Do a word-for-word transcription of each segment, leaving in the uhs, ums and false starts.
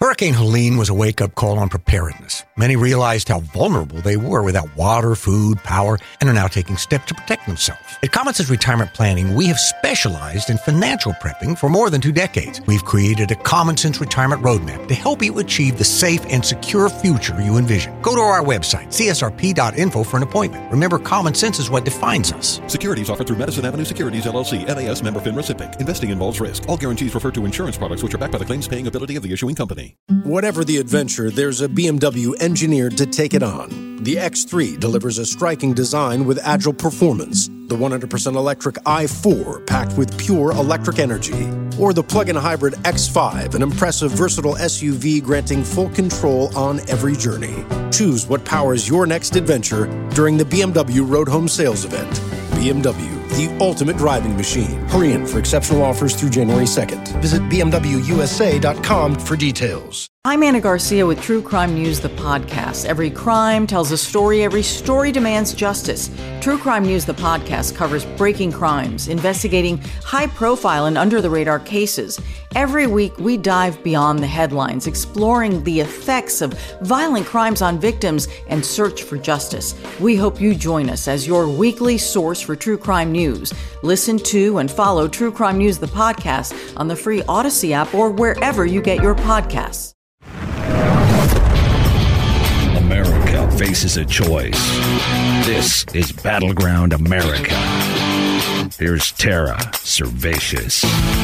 Hurricane Helene was a wake-up call on preparedness. Many realized how vulnerable they were without water, food, power, and are now taking steps to protect themselves. At Common-Sense Retirement Planning, we have specialized in financial prepping for more than two decades. We've created a Common-Sense Retirement Roadmap to help you achieve the safe and secure future you envision. Go to our website, c s r p dot info, for an appointment. Remember, common sense is what defines us. Securities offered through Madison Avenue Securities, L L C, N A S member FINRA S I P C. Investing involves risk. All guarantees refer to insurance products which are backed by the claims-paying ability of the issuing company. Whatever the adventure, there's a B M W engineered to take it on. The X three delivers a striking design with agile performance. The one hundred percent electric i four, packed with pure electric energy. Or the plug-in hybrid X five, an impressive, versatile S U V granting full control on every journey. Choose what powers your next adventure during the B M W Road Home Sales Event. B M W, the ultimate driving machine. Hurry in for exceptional offers through January second. Visit b m w u s a dot com for details. I'm Anna Garcia with True Crime News, the podcast. Every crime tells a story. Every story demands justice. True Crime News, the podcast, covers breaking crimes, investigating high-profile and under-the-radar cases. Every week, we dive beyond the headlines, exploring the effects of violent crimes on victims and search for justice. We hope you join us as your weekly source for true crime news. Listen to and follow True Crime News, the podcast, on the free Odyssey app or wherever you get your podcasts. America faces a choice. This is Battleground America. Here's Tara Servatius.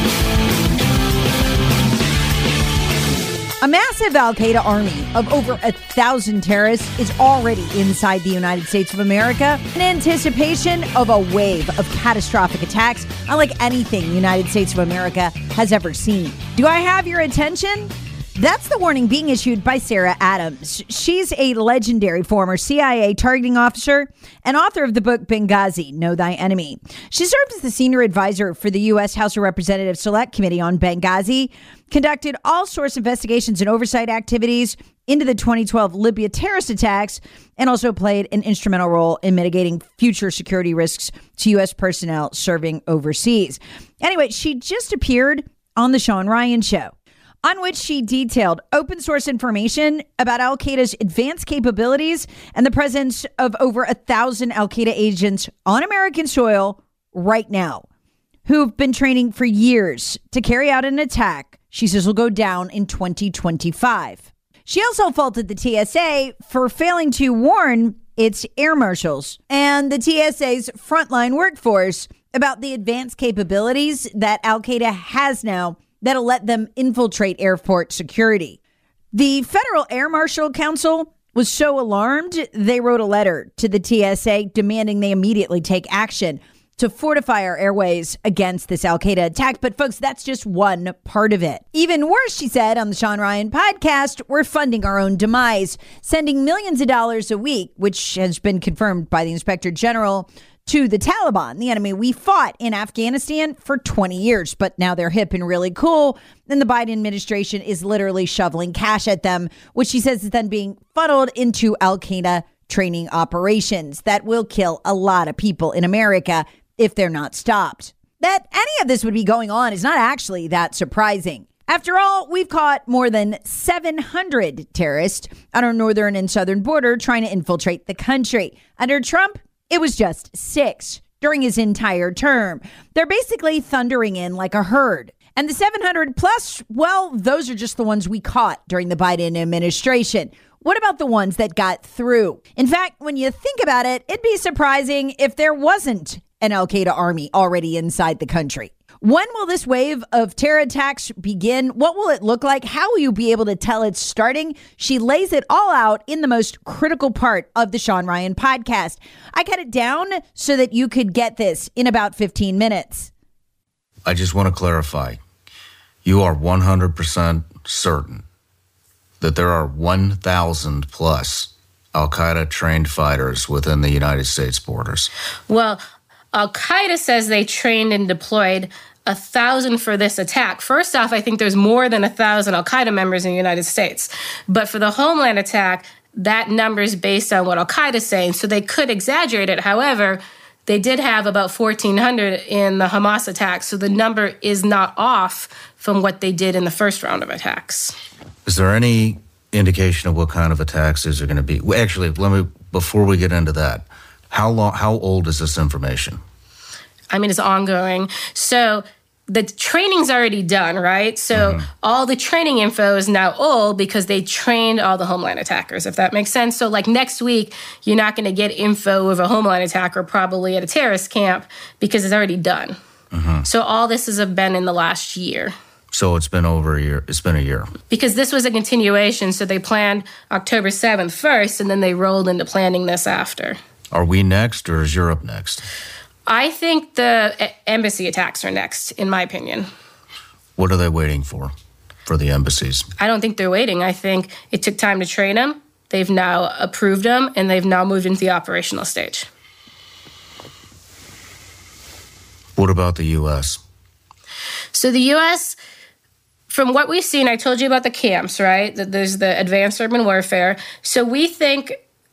A massive al-Qaeda army of over a thousand terrorists is already inside the United States of America in anticipation of a wave of catastrophic attacks unlike anything the United States of America has ever seen. Do I have your attention? That's the warning being issued by Sarah Adams. She's a legendary former C I A targeting officer and author of the book Benghazi, Know Thy Enemy. She served as the senior advisor for the U S House of Representatives Select Committee on Benghazi, conducted all-source investigations and oversight activities into the twenty twelve Libya terrorist attacks, and also played an instrumental role in mitigating future security risks to U S personnel serving overseas. Anyway, she just appeared on the Sean Ryan Show, on which she detailed open source information about al-Qaeda's advanced capabilities and the presence of over a thousand al-Qaeda agents on American soil right now, who've been training for years to carry out an attack she says will go down in twenty twenty-five. She also faulted the T S A for failing to warn its air marshals and the T S A's frontline workforce about the advanced capabilities that al-Qaeda has now that'll let them infiltrate airport security. The Federal Air Marshal Council was so alarmed, they wrote a letter to the T S A demanding they immediately take action to fortify our airways against this al-Qaeda attack. But folks, that's just one part of it. Even worse, she said on the Sean Ryan podcast, we're funding our own demise, sending millions of dollars a week, which has been confirmed by the Inspector General, to the Taliban, the enemy we fought in Afghanistan for twenty years. But now they're hip and really cool. And the Biden administration is literally shoveling cash at them, which she says is then being funneled into al-Qaeda training operations that will kill a lot of people in America if they're not stopped. That any of this would be going on is not actually that surprising. After all, we've caught more than seven hundred terrorists on our northern and southern border trying to infiltrate the country. Under Trump, it was just six during his entire term. They're basically thundering in like a herd. And the seven hundred plus, well, those are just the ones we caught during the Biden administration. What about the ones that got through? In fact, when you think about it, it'd be surprising if there wasn't an al-Qaeda army already inside the country. When will this wave of terror attacks begin? What will it look like? How will you be able to tell it's starting? She lays it all out in the most critical part of the Sean Ryan podcast. I cut it down so that you could get this in about fifteen minutes. I just want to clarify. You are one hundred percent certain that there are one thousand plus al-Qaeda trained fighters within the United States borders? Well, al-Qaeda says they trained and deployed a thousand for this attack. First off, I think there's more than a thousand al-Qaeda members in the United States. But for the Homeland attack, that number is based on what al-Qaeda is saying, so they could exaggerate it. However, they did have about fourteen hundred in the Hamas attack, so the number is not off from what they did in the first round of attacks. Is there any indication of what kind of attacks these are going to be? Well, actually, let me, before we get into that, how long, how old is this information? I mean, it's ongoing. So the training's already done, right? So mm-hmm. all the training info is now old because they trained all the Homeland attackers, if that makes sense. So like next week, you're not going to get info of a Homeland attacker probably at a terrorist camp because it's already done. Mm-hmm. So all this has been in the last year. So it's been over a year. It's been a year. Because this was a continuation. So they planned October seventh first, and then they rolled into planning this after. Are we next, or is Europe next? I think the embassy attacks are next, in my opinion. What are they waiting for, for the embassies? I don't think they're waiting. I think it took time to train them. They've now approved them, and they've now moved into the operational stage. What about the U S? So the U S, from what we've seen, I told you about the camps, right? That there's the advanced urban warfare. So we think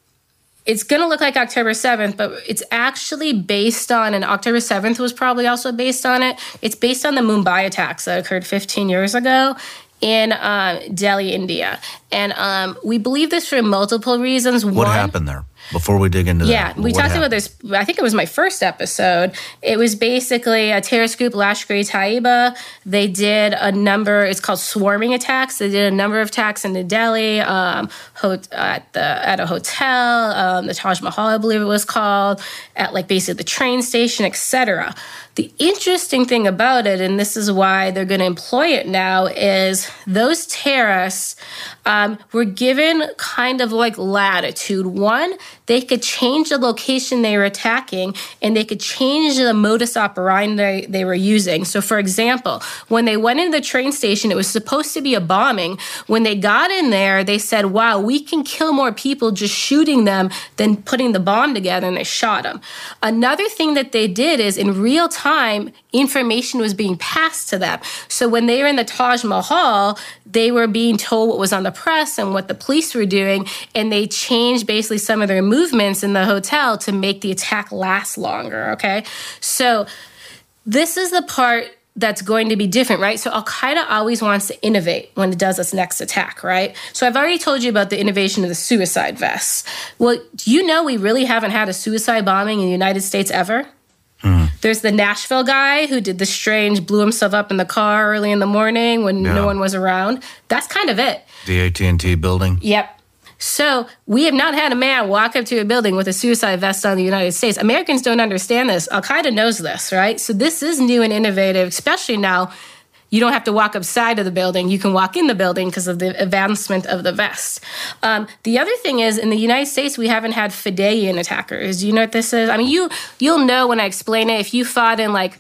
it's going to look like October seventh, but it's actually based on, and October seventh was probably also based on it. It's based on the Mumbai attacks that occurred fifteen years ago in uh, Delhi, India. And um, we believe this for multiple reasons. What One, happened there? Before we dig into yeah, that. Yeah, we talked happened? about this, I think it was my first episode. It was basically a terrorist group, Lashkar-e-Taiba. They did a number, it's called swarming attacks. They did a number of attacks into Delhi, um, at, the, at a hotel, um, the Taj Mahal, I believe it was called, at like basically the train station, et cetera. The interesting thing about it, and this is why they're going to employ it now, is those terrorists um, were given kind of like latitude. One, they could change the location they were attacking, and they could change the modus operandi they, they were using. So, for example, when they went into the train station, it was supposed to be a bombing. When they got in there, they said, wow, we can kill more people just shooting them than putting the bomb together, and they shot them. Another thing that they did is in real time, time, information was being passed to them. So when they were in the Taj Mahal, they were being told what was on the press and what the police were doing, and they changed basically some of their movements in the hotel to make the attack last longer, okay? So this is the part that's going to be different, right? So Al-Qaeda always wants to innovate when it does its next attack, right? So I've already told you about the innovation of the suicide vests. Well, do you know we really haven't had a suicide bombing in the United States ever? Mm. There's the Nashville guy who did the strange, blew himself up in the car early in the morning when yeah. no one was around. That's kind of it. The A T and T building? Yep. So we have not had a man walk up to a building with a suicide vest on in the United States. Americans don't understand this. Al-Qaeda knows this, right? So this is new and innovative, especially now. You don't have to walk upside of the building. You can walk in the building because of the advancement of the vest. Um, the other thing is, in the United States, we haven't had Fedayeen attackers. Do you know what this is? I mean, you, you'll know when I explain it. If you fought in, like,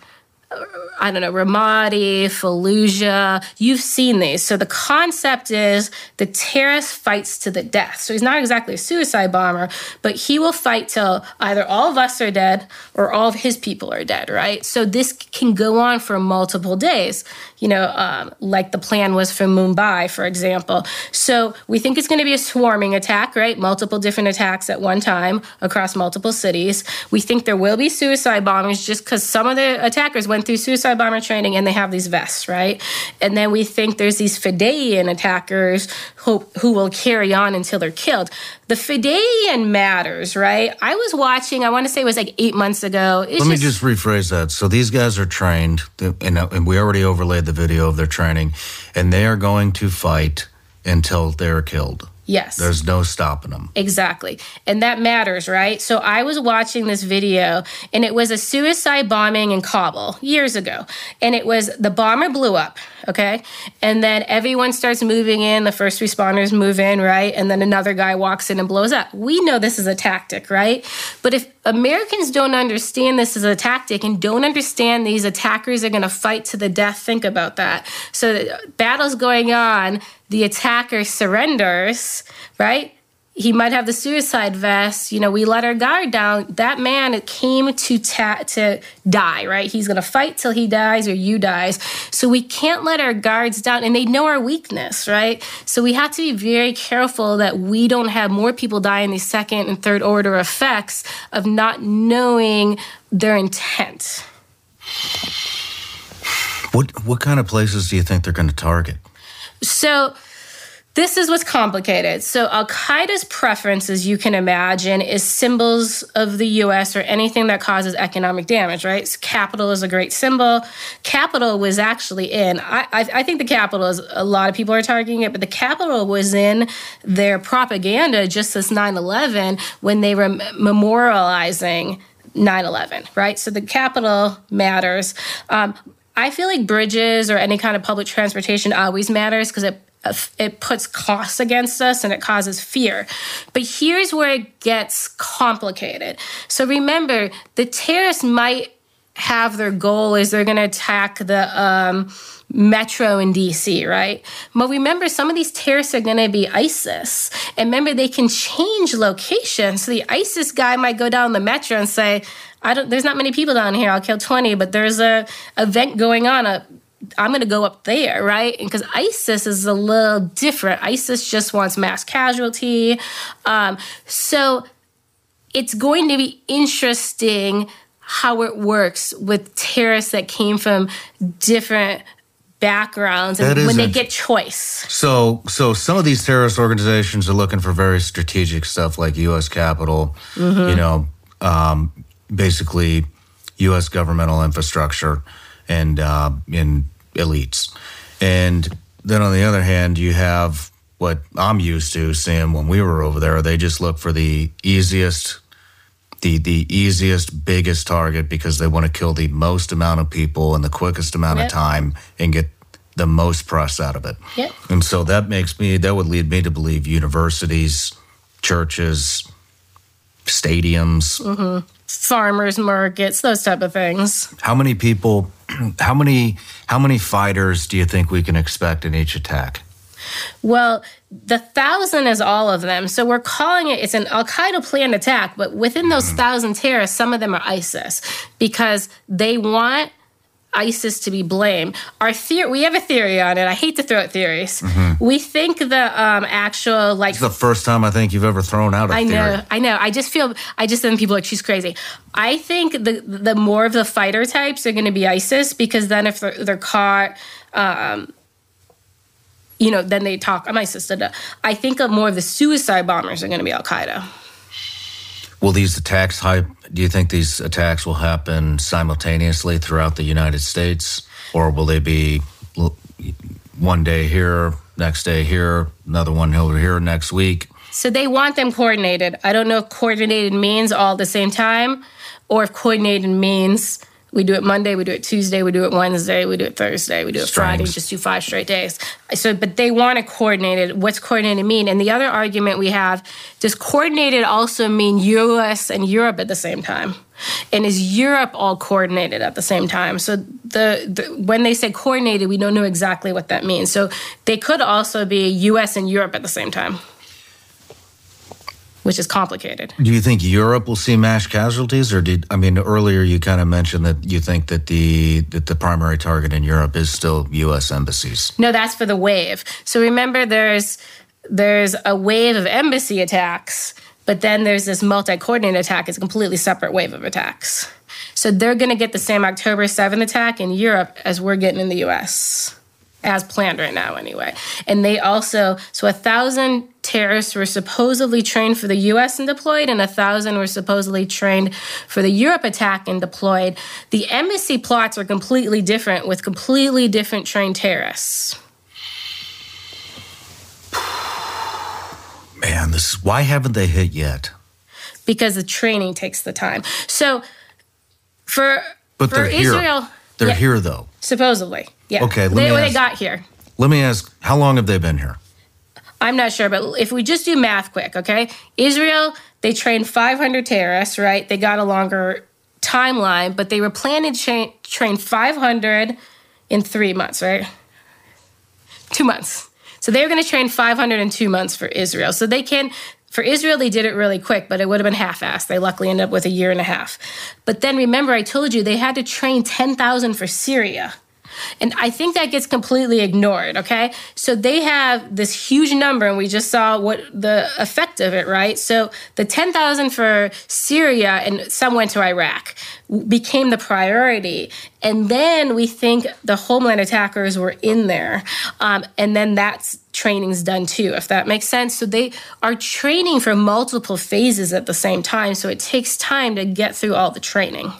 I don't know, Ramadi, Fallujah, you've seen these. So the concept is the terrorist fights to the death. So he's not exactly a suicide bomber, but he will fight till either all of us are dead or all of his people are dead, right? So this can go on for multiple days, you know, um, like the plan was for Mumbai, for example. So we think it's going to be a swarming attack, right? Multiple different attacks at one time across multiple cities. We think there will be suicide bombings just because some of the attackers went through suicide bomber training and they have these vests, right? And then we think there's these Fedayeen attackers who, who will carry on until they're killed. The Fedayeen matters, right? I was watching, I want to say it was like eight months ago. It's Let me just, just rephrase that. So these guys are trained, and, and we already overlaid the video of their training, and they are going to fight until they're killed. Yes. There's no stopping them. Exactly. And that matters, right? So I was watching this video, and it was a suicide bombing in Kabul years ago. And it was, the bomber blew up, okay? And then everyone starts moving in, the first responders move in, right? And then another guy walks in and blows up. We know this is a tactic, right? But if Americans don't understand this as a tactic and don't understand these attackers are going to fight to the death, think about that. So the battle's going on, the attacker surrenders, right? He might have the suicide vest. You know, we let our guard down. That man came to ta- to die, right? He's going to fight till he dies or you dies. So we can't let our guards down, and they know our weakness, right? So we have to be very careful that we don't have more people die in these second and third order effects of not knowing their intent. What what kind of places do you think they're going to target? So This is what's complicated. So Al-Qaeda's preference, as you can imagine, is symbols of the U S or anything that causes economic damage, right? So Capitol is a great symbol. Capitol was actually in, I, I, I think the Capitol is, a lot of people are targeting it, but the Capitol was in their propaganda just as nine eleven when they were memorializing nine eleven, right? So the Capitol matters. Um, I feel like bridges or any kind of public transportation always matters because it It puts costs against us and it causes fear. But here's where it gets complicated. So remember, the terrorists might have their goal is they're going to attack the um, metro in D C, right? But remember, some of these terrorists are going to be ISIS. And remember, they can change location. So the ISIS guy might go down the metro and say, I don't, there's not many people down here. I'll kill twenty, but there's a event going on. A, I'm going to go up there, right? Because ISIS is a little different. ISIS just wants mass casualty. Um, so it's going to be interesting how it works with terrorists that came from different backgrounds and when they get choice. So, so some of these terrorist organizations are looking for very strategic stuff like U S Capitol, mm-hmm. you know, um, basically U S governmental infrastructure and uh, in elites. And then on the other hand, you have what I'm used to seeing when we were over there. They just look for the easiest, the the easiest, biggest target because they want to kill the most amount of people in the quickest amount yep. of time and get the most press out of it. Yep. And so that makes me, that would lead me to believe universities, churches, stadiums, mm-hmm. farmers markets, those type of things. How many people, how many, how many fighters do you think we can expect in each attack? Well, the thousand is all of them. So we're calling it, it's an Al-Qaeda planned attack, but within those mm-hmm. thousand terrorists, some of them are ISIS because they want ISIS to be blamed. Our theory, we have a theory on it. I hate to throw out theories. Mm-hmm. We think the um, actual like. It's the first time I think you've ever thrown out a I theory. I know, I know. I just feel, I just think people are like, she's crazy. I think the the more of the fighter types are going to be ISIS because then if they're, they're caught, um, you know, then they talk. I'm ISIS. Da, da. I think of more of the suicide bombers are going to be Al Qaeda. Will these attacks, do you think these attacks will happen simultaneously throughout the United States? Or will they be one day here, next day here, another one over here next week? So they want them coordinated. I don't know if coordinated means all at the same time or if coordinated means we do it Monday, we do it Tuesday, we do it Wednesday, we do it Thursday, we do it Strings. Friday, just do five straight days. So, but they want it coordinated. What's coordinated mean? And the other argument we have, does coordinated also mean U S and Europe at the same time? And is Europe all coordinated at the same time? So the, the when they say coordinated, we don't know exactly what that means. So they could also be U S and Europe at the same time, which is complicated. Do you think Europe will see mass casualties, or did I mean earlier you kind of mentioned that you think that the that the primary target in Europe is still U S embassies? No, that's for the wave. So remember, there's there's a wave of embassy attacks, but then there's this multi-coordinated attack. It's a completely separate wave of attacks. So they're going to get the same October seventh attack in Europe as we're getting in the U S, as planned right now anyway. And they also, so a thousand terrorists were supposedly trained for the U S and deployed, and a thousand were supposedly trained for the Europe attack and deployed. The embassy plots are completely different with completely different trained terrorists. Man, this is, why haven't they hit yet? Because the training takes the time. So for, but for they're Israel... Here. They're yeah, here, though. Supposedly, yeah. Okay, let they, me ask, they got here. Let me ask, how long have they been here? I'm not sure, but if we just do math quick, okay? Israel, they trained five hundred terrorists, right? They got a longer timeline, but they were planning to train, train five hundred in three months, right? Two months. So they were going to train five hundred in two months for Israel. So they can... For Israel, they did it really quick, but it would have been half-assed. They luckily ended up with a year and a half. But then remember, I told you they had to train ten thousand for Syria. And I think that gets completely ignored, okay? So they have this huge number, and we just saw what the effect of it, right? So the ten thousand for Syria, and some went to Iraq, became the priority. And then we think the homeland attackers were in there. Um, and then that's training's done too, if that makes sense. So they are training for multiple phases at the same time. So it takes time to get through all the training.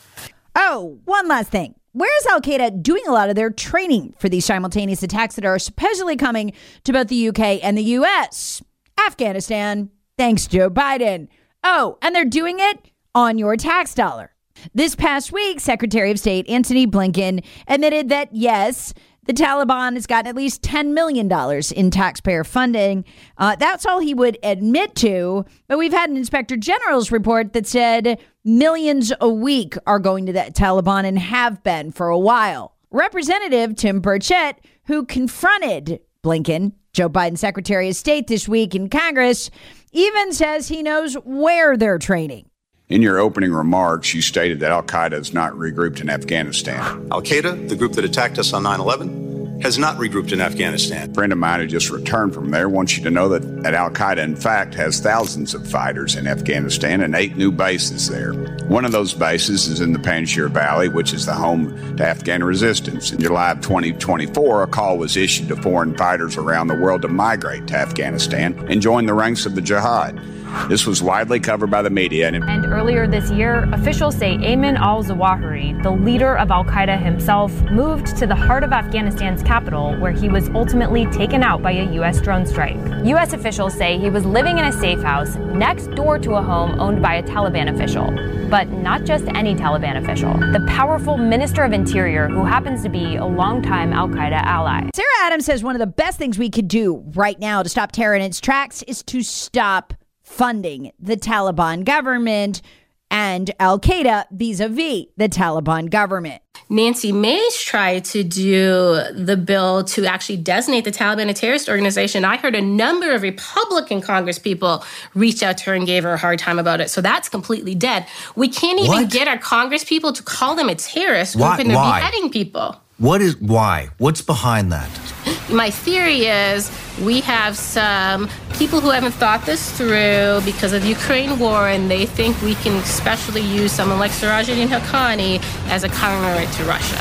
Oh, one last thing. Where is Al-Qaeda doing a lot of their training for these simultaneous attacks that are supposedly coming to both the U K and the U S? Afghanistan, thanks Joe Biden. Oh, and they're doing it on your tax dollar. This past week, Secretary of State Antony Blinken admitted that, yes, the Taliban has gotten at least ten million dollars in taxpayer funding. Uh, that's all he would admit to. But we've had an Inspector General's report that said millions a week are going to the Taliban and have been for a while. Representative Tim Burchett, who confronted Blinken, Joe Biden's Secretary of State, this week in Congress, even says he knows where they're training. In your opening remarks, you stated that al-Qaeda is not regrouped in Afghanistan. Al-Qaeda, the group that attacked us on nine eleven, has not regrouped in Afghanistan. A friend of mine who just returned from there wants you to know that, that al-Qaeda, in fact, has thousands of fighters in Afghanistan and eight new bases there. One of those bases is in the Panjshir Valley, which is the home to Afghan resistance. In July of twenty twenty-four, a call was issued to foreign fighters around the world to migrate to Afghanistan and join the ranks of the jihad. This was widely covered by the media. And, and earlier this year, officials say Ayman al-Zawahiri, the leader of al-Qaeda himself, moved to the heart of Afghanistan's capital, where he was ultimately taken out by a U S drone strike. U S officials say he was living in a safe house next door to a home owned by a Taliban official. But not just any Taliban official. The powerful Minister of Interior, who happens to be a longtime al-Qaeda ally. Sarah Adams says one of the best things we could do right now to stop terror in its tracks is to stop funding the Taliban government and al-Qaeda vis-a-vis the Taliban government. Nancy Mace tried to do the bill to actually designate the Taliban a terrorist organization. I heard a number of Republican Congress people reach out to her and gave her a hard time about it. So that's completely dead. We can't even what? get our Congress people to call them a terrorist group, why? and they're why? beheading people. What is, why? What's behind that? My theory is we have some people who haven't thought this through because of the Ukraine war, and they think we can especially use someone like Sirajuddin Haqqani as a counter to Russia.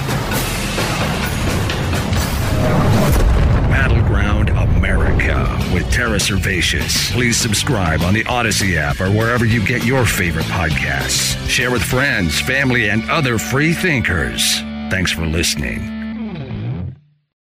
Battleground America with Tara Servatius. Please subscribe on the Odyssey app or wherever you get your favorite podcasts. Share with friends, family, and other free thinkers. Thanks for listening.